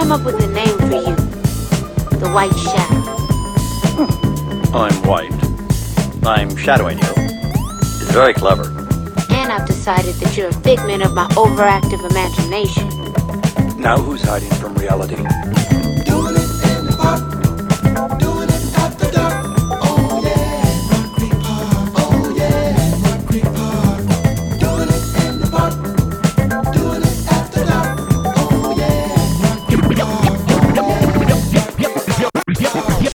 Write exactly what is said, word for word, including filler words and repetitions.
come up with a name for you. The White Shadow. I'm white. I'm shadowing you. It's very clever. And I've decided that you're a figment of my overactive imagination. Now who's hiding from reality?